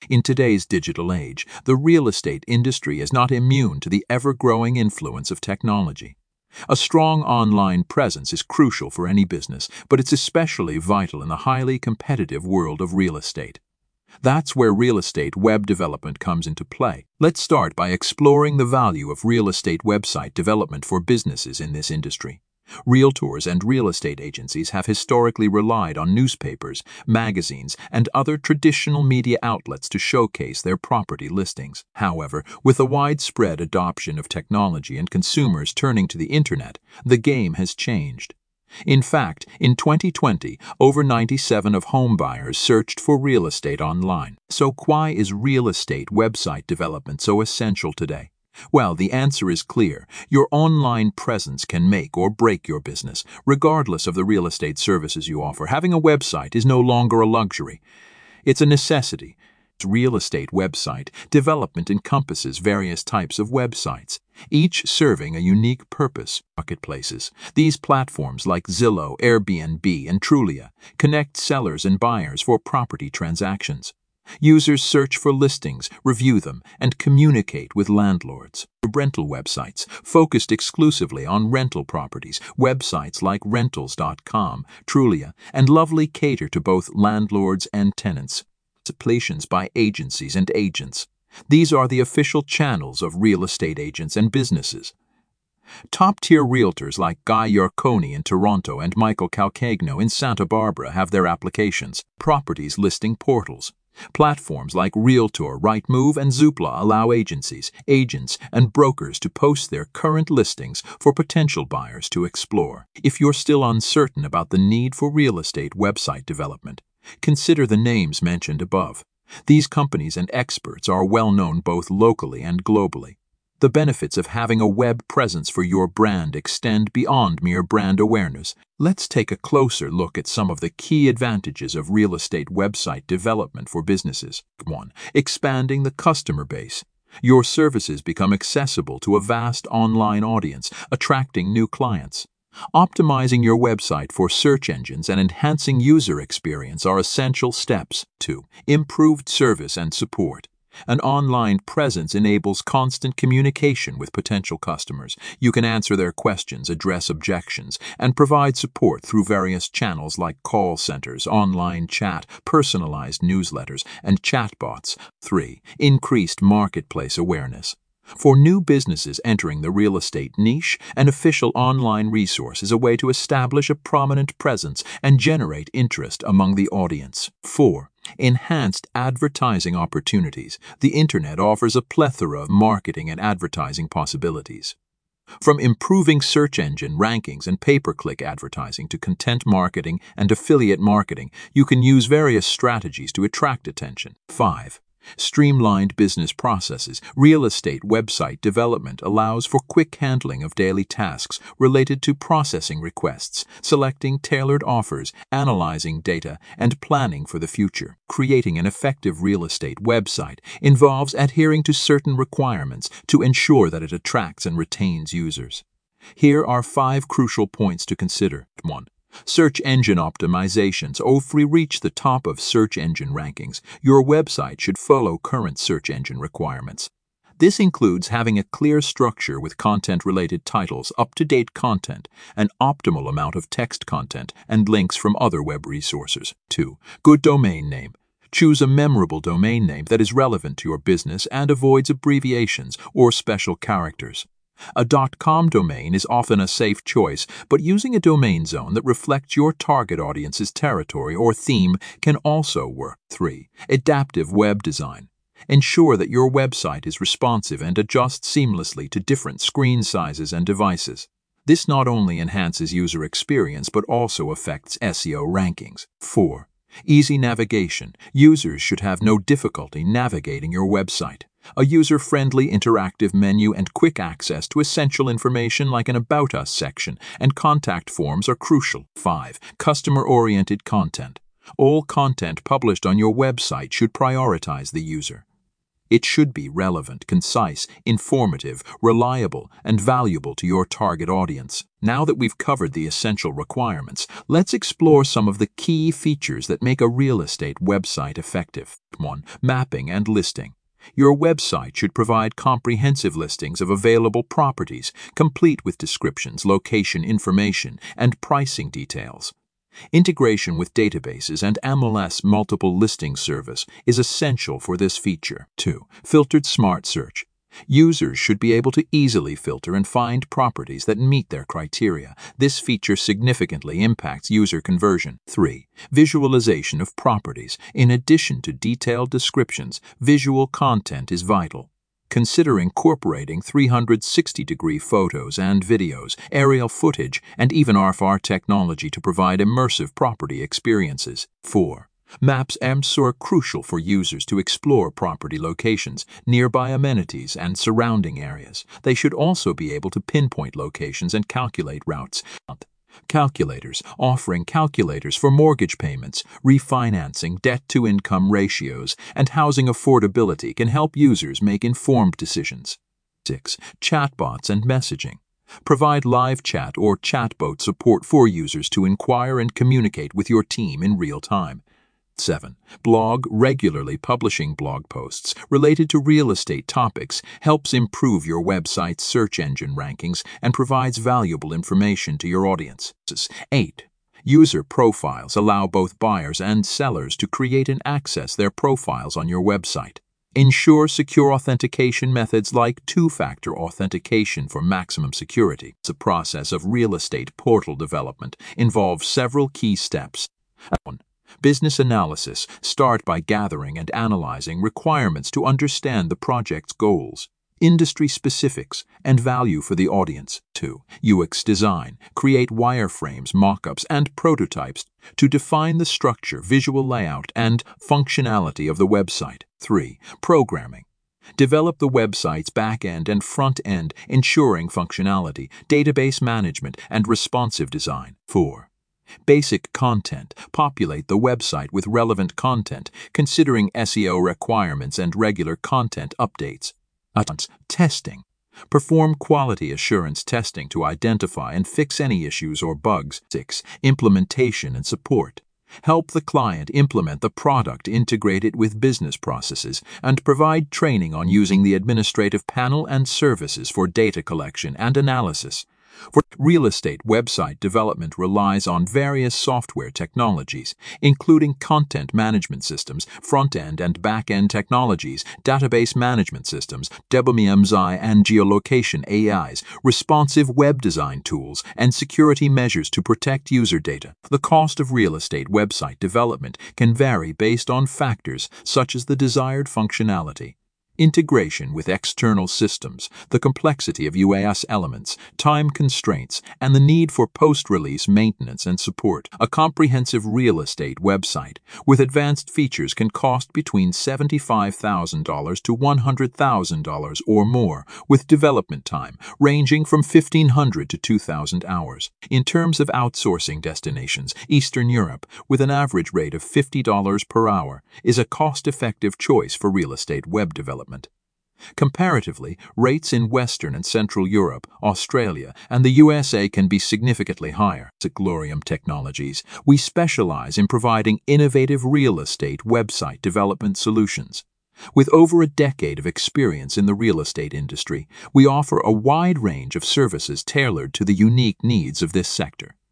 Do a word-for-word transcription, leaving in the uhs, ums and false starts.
In today's digital age, the real estate industry is not immune to the ever-growing influence of technology. A strong online presence is crucial for any business, but it's especially vital in the highly competitive world of real estate. That's where real estate web development comes into play. Let's start by exploring the value of real estate website development for businesses in this industry. Realtors and real estate agencies have historically relied on newspapers, magazines, and other traditional media outlets to showcase their property listings. However, with the widespread adoption of technology and consumers turning to the internet, the game has changed. In fact, in twenty twenty, over ninety-seven percent of home buyers searched for real estate online. So why is real estate website development so essential today? Well, the answer is clear. Your online presence can make or break your business. Regardless of the real estate services you offer, having a website is no longer a luxury. It's a necessity. Real estate website development encompasses various types of websites, each serving a unique purpose. Marketplaces. These platforms like Zillow, Airbnb, and Trulia connect sellers and buyers for property transactions. Users search for listings, review them, and communicate with landlords. Rental websites, focused exclusively on rental properties. Websites like rentals dot com, Trulia, and Lovely cater to both landlords and tenants. Plations by agencies and agents. These are the official channels of real estate agents and businesses. Top-tier realtors like Guy Yarconi in Toronto and Michael Calcagno in Santa Barbara have their applications. Properties listing portals. Platforms like Realtor, Rightmove, and Zoopla allow agencies, agents, and brokers to post their current listings for potential buyers to explore. If you're still uncertain about the need for real estate website development, consider the names mentioned above. These companies and experts are well known both locally and globally. The benefits of having a web presence for your brand extend beyond mere brand awareness. Let's take a closer look at some of the key advantages of real estate website development for businesses. one. Expanding the customer base. Your services become accessible to a vast online audience, attracting new clients. Optimizing your website for search engines and enhancing user experience are essential steps. two. Improved service and support. An online presence enables constant communication with potential customers. You can answer their questions, address objections, and provide support through various channels like call centers, online chat, personalized newsletters, and chatbots. three. Increased marketplace awareness. For new businesses entering the real estate niche, an official online resource is a way to establish a prominent presence and generate interest among the audience. four. Enhanced advertising opportunities. The internet offers a plethora of marketing and advertising possibilities. From improving search engine rankings and pay-per-click advertising to content marketing and affiliate marketing, you can use various strategies to attract attention. five. Streamlined business processes. Real estate website development allows for quick handling of daily tasks related to processing requests, selecting tailored offers, analyzing data, and planning for the future. Creating an effective real estate website involves adhering to certain requirements to ensure that it attracts and retains users. Here are five crucial points to consider. one. Search engine optimizations. If we reach the top of search engine rankings, your website should follow current search engine requirements. This includes having a clear structure with content-related titles, up-to-date content, an optimal amount of text content, and links from other web resources. two. Good domain name. Choose a memorable domain name that is relevant to your business and avoids abbreviations or special characters. A .com domain is often a safe choice, but using a domain zone that reflects your target audience's territory or theme can also work. three. Adaptive web design. Ensure that your website is responsive and adjusts seamlessly to different screen sizes and devices. This not only enhances user experience but also affects S E O rankings. four. Easy navigation. Users should have no difficulty navigating your website. A user-friendly interactive menu and quick access to essential information like an About Us section and contact forms are crucial. five. Customer-oriented content. All content published on your website should prioritize the user. It should be relevant, concise, informative, reliable, and valuable to your target audience. Now that we've covered the essential requirements, let's explore some of the key features that make a real estate website effective. one. Mapping and listing. Your website should provide comprehensive listings of available properties, complete with descriptions, location information, and pricing details. Integration with databases and M L S multiple listing service is essential for this feature. two. Filtered smart search. Users should be able to easily filter and find properties that meet their criteria. This feature significantly impacts user conversion. three. Visualization of properties. In addition to detailed descriptions, visual content is vital. Consider incorporating three hundred sixty degree photos and videos, aerial footage, and even R F R technology to provide immersive property experiences. four. Maps and maps are crucial for users to explore property locations, nearby amenities, and surrounding areas. They should also be able to pinpoint locations and calculate routes. Calculators. Offering calculators for mortgage payments, refinancing, debt-to-income ratios, and housing affordability can help users make informed decisions. six. Chatbots and messaging. Provide live chat or chatbot support for users to inquire and communicate with your team in real time. seven. Blog. Regularly publishing blog posts related to real estate topics helps improve your website's search engine rankings and provides valuable information to your audience. eight. User profiles allow both buyers and sellers to create and access their profiles on your website. Ensure secure authentication methods like two-factor authentication for maximum security. The process of real estate portal development involves several key steps. one. Business analysis. Start by gathering and analyzing requirements to understand the project's goals, industry specifics, and value for the audience. two. U X design. Create wireframes, mockups, and prototypes to define the structure, visual layout, and functionality of the website. three. Programming. Develop the website's back-end and front-end, ensuring functionality, database management, and responsive design. four. Basic content. Populate the website with relevant content, considering S E O requirements and regular content updates. Testing. Perform quality assurance testing to identify and fix any issues or bugs. six. Implementation and support. Help the client implement the product, integrate it with business processes, and provide training on using the administrative panel and services for data collection and analysis. For real estate website development relies on various software technologies, including content management systems, front-end and back-end technologies, database management systems, W M S I and geolocation A Is, responsive web design tools, and security measures to protect user data. The cost of real estate website development can vary based on factors such as the desired functionality, integration with external systems, the complexity of U A S elements, time constraints, and the need for post-release maintenance and support. A comprehensive real estate website with advanced features can cost between seventy-five thousand dollars to one hundred thousand dollars or more, with development time ranging from fifteen hundred to two thousand hours. In terms of outsourcing destinations, Eastern Europe, with an average rate of fifty dollars per hour, is a cost-effective choice for real estate web development. Comparatively, rates in Western and Central Europe, Australia, and the U S A can be significantly higher. At Glorium Technologies, we specialize in providing innovative real estate website development solutions. With over a decade of experience in the real estate industry, we offer a wide range of services tailored to the unique needs of this sector.